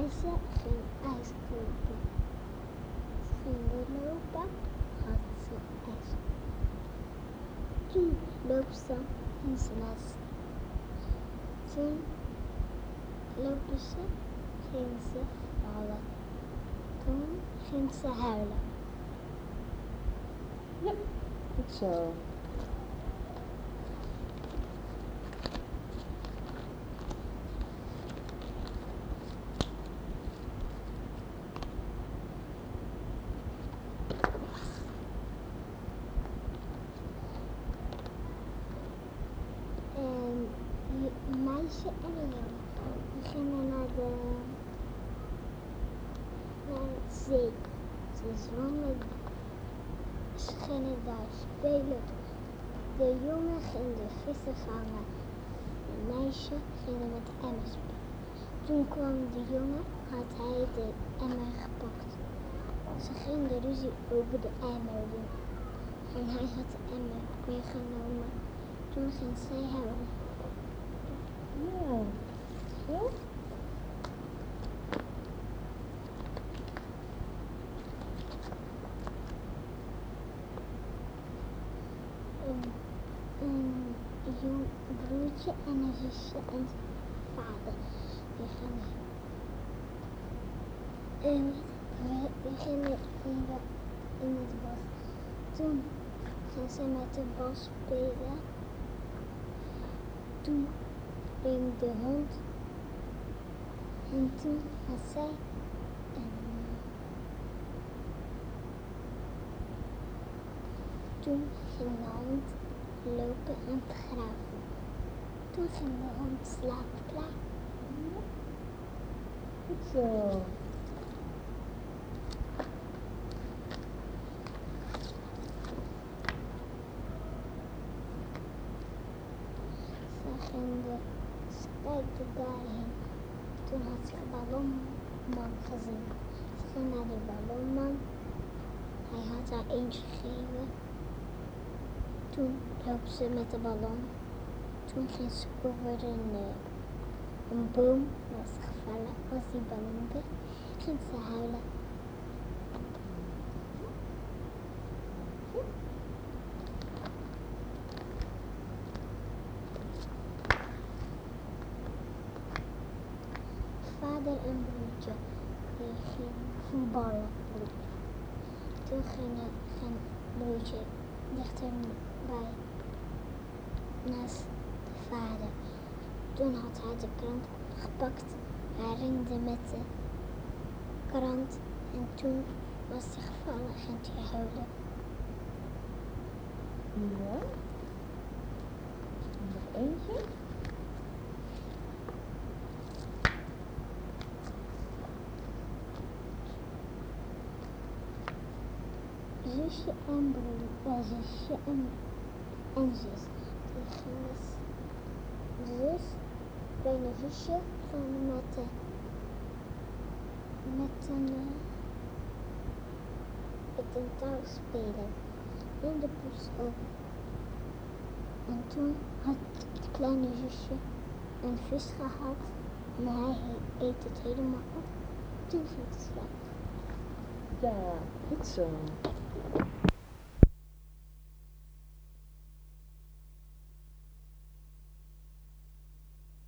meisje ging ijs kopen. Ze gingen lopen, had ze ijs. Toen loopt ze, ging ze naar toen lopen ze, ging ze vallen. Toen ging ze huilen. Ja, goed zo. En een meisje en een jongen die gingen naar de zee. Ze gingen daar spelen. De jongen ging de vissen vangen. Het meisje ging met de emmer spelen. Toen kwam de jongen, had hij de emmer gepakt. Ze gingen ruzie over de emmer doen. En hij had de emmer meegenomen. Toen ging zij huilen. Ja, zo. Een jong broertje en een zusje en vader. Die gingen in het bos. Toen gingen ze met de bal spelen. Toen ging de hond. En toen had zij toen ging de hond lopen en graven. Toen ging de hond slapen. Klaar. Goed zo. Ze kijkte daarheen. Toen had ze een ballonman gezien. Ze ging naar de ballonman. Hij had haar eentje gegeven. Toen loopt ze met de ballon. Toen ging ze over een boom. Was gevallen. Als die ballon weg, ging ze huilen. Vader en broertje die gingen voetballen. Toen ging broertje dichterbij naast de vader. Toen had hij de krant gepakt. Hij rende met de krant en toen was hij gevallen en ging hij huilen. Ja. Nog eentje. Zusje en broer, zusje en zus. Die gingen zus, kleine zusje, ging met een touw spelen. In de bos ook. En toen had het kleine zusje een vis gehad. En hij eet het helemaal op. Toen ging het slapen. Ja, goed zo.